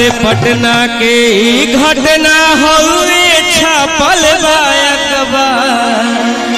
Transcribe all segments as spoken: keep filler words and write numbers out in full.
अरे पटना के घटना हुए छापल अखबार।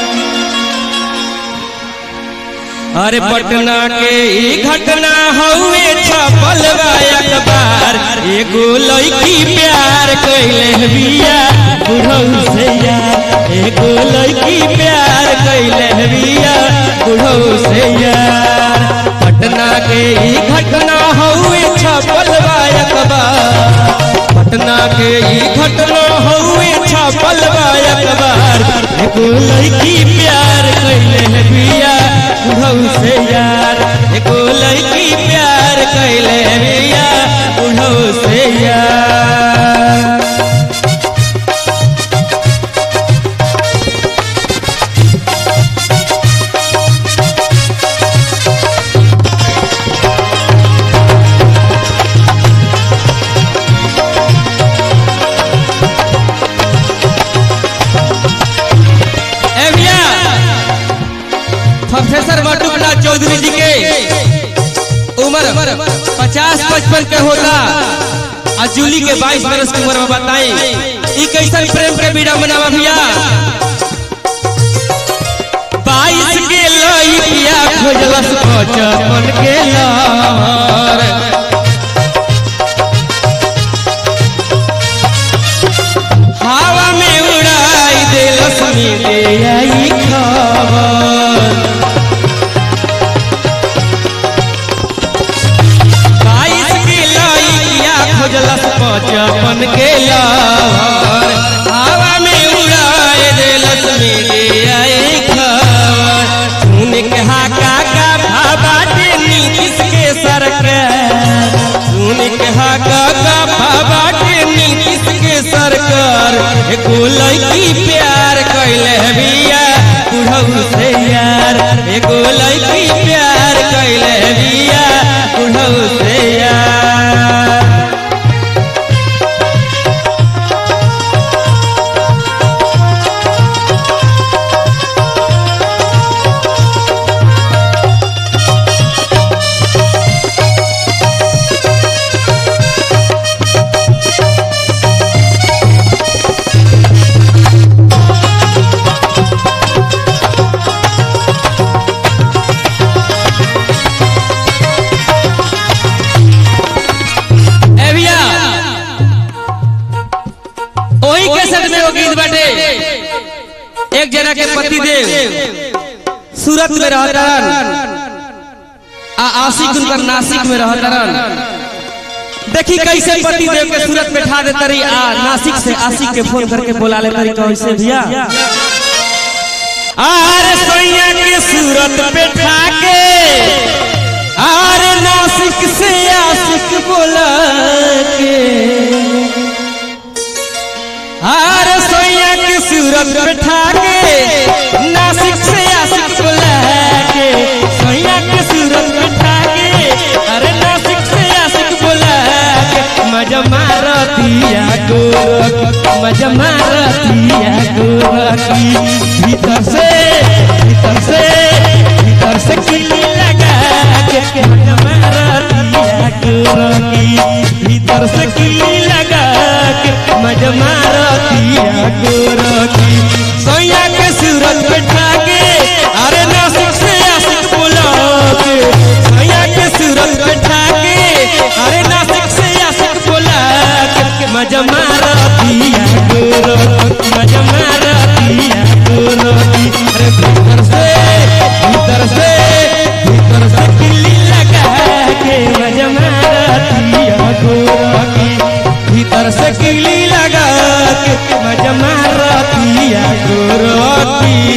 अरे पटना के घटना हुए छापल अखबार। एगो लड़की प्यार कैले बिया बुढ़ऊ से यार। एगो लड़की प्यार कैले बिया बुढ़ऊ से यार। पटना के घटना हुए छापल अखबार। पटना के घटना हुए छापल अखबार। एगो लड़की प्यार कैले बिया बुढ़ऊ से यार। एगो लड़की प्यार कैले बिया बुढ़ऊ से यार। प्रोफेसर मटुकनाथ चौधरी जी के उम्र पचास पचपन के होता और जूली के बाईस बरस की उम्र में बताई कैसन प्रेम के बीड़ा मनावा भैया। बाईस के लइकिया खोजलस पचपन के लहर। हवा में उड़ाई देलस मिले आई खबर। खोजलस पचपन के लहर। हवा में उड़ाए देलस मेरे आई खबर। सुन के हाका का भाबाटे नीतीश के सरकार। सुन के हाका का भाबाटे नीतीश के सरकार। एगो लड़की प्यार कैले बिया बुढ़ऊ से यार। एगो लड़की प्यार कैले बिया बुढ़ऊ से यार। एक जना के पति देव सूरत में रहतरन आ आशिक उनकर नासिक में रहतरन। देखी कैसे पति देव के सूरत में ठा दे तरी आ नासिक से आशिक के फोन करके बुला ले तरी कैसे भैया। आरे सैया के सूरत पे ठा के आरे नासिक से आशिक बुला के। आरे सैया के सूरत बैठा के नासिक से आशिक बुला के। सैया के सूरत बैठा के अरे नासिक से आशिक बुला के। मजा मारतिया गोरखी मजा मारतिया गोरखी। भीतर से भीतर से भीतर से किली लगा के मजा मारतिया गोरखी। भीतर से किली लगा के मजा मारतिया गोरखी। सैया के सूरत बैठा के अरे नासिक से आशिक बुला के। सैया के सूरत बैठा के अरे नासिक से आशिक बुला के। मजा मारतिया गोरखी मजा मारतिया गोरखी। अरे भीतर से भीतर से भीतर से किल्ली लगा के मजा मारतिया गोरखी। भीतर से किल्ली लगा के मजा मारतिया गोरखी।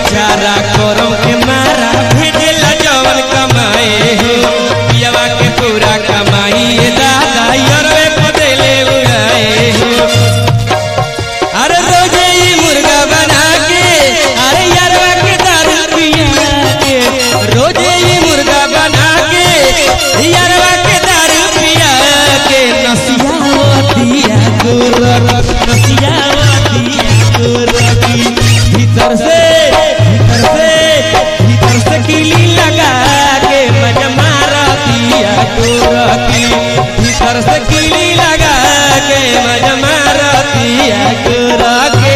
बेचारा करम के मारा भेजेला जवन कमाए हो पियावा के पूरा कमाई दादा यरवे पदेले उड़ाए हो। अरे रोजे ही मुर्गा बना के अरे यरवा के दारू पिया के रोजे ही मुर्गा बना के यरवा के दारू पिया के नसिया गोरख नसिया गोरख भीतर से भीतर से भीतर से किली लगा के मजा मारा दिया गोरखी भीतर से किली लगा के मजा मारा दिया गोरखी।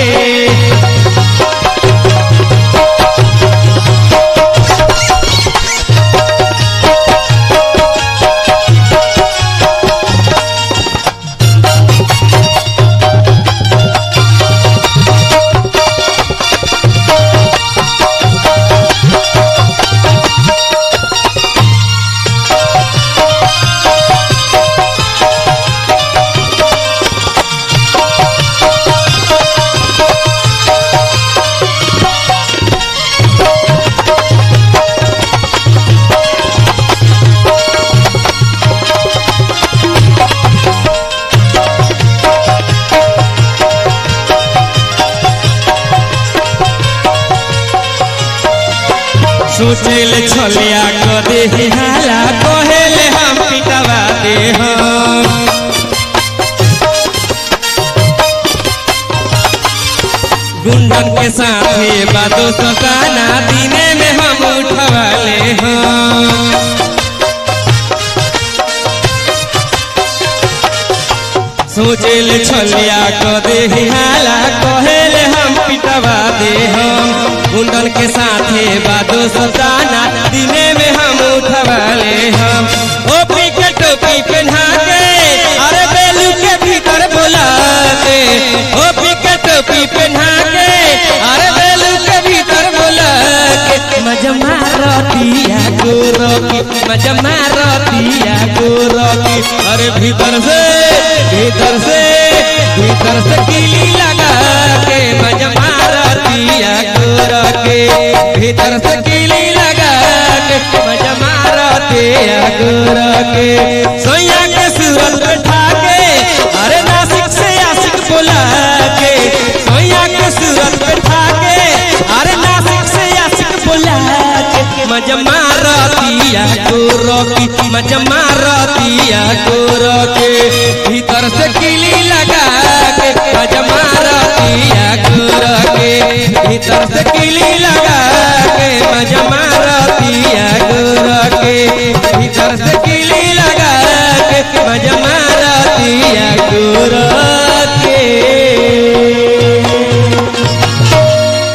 सोचेल छलिया कदे हाला कहेले हम पिटवा दे हम गुंडन के साथे बादो सताना दिने में हम उठवाले हम सोचेल छलिया कदे हाला कहेले हम पिटवा दे हम गुंडन के साथे बादो सताना दिने में हम उठवाले हम ओपी के टोपी पहना के अरे बेलू के भीतर बुला के ओपी के टोपी पहना के अरे बेलू के भीतर बुला के मजा मारा दिया गोरखी मजा मारा दिया गोरखी अरे भीतर से भीतर से भीतर से किली लगा के मजा मारा दिया गोरखी भीतर से किली लगा के मजा मारा दिया गोरखी सोया के सूरत बैठा के अरे नासिक से आशिक बुला के सोया के सूरत बैठा के अरे नासिक से आशिक बुला के मजा मारा दिया गोरखी मजा मारा दिया गोरखी भीतर से किली लगा के मजा मारा दिया गोरखी भीतर से किली लगा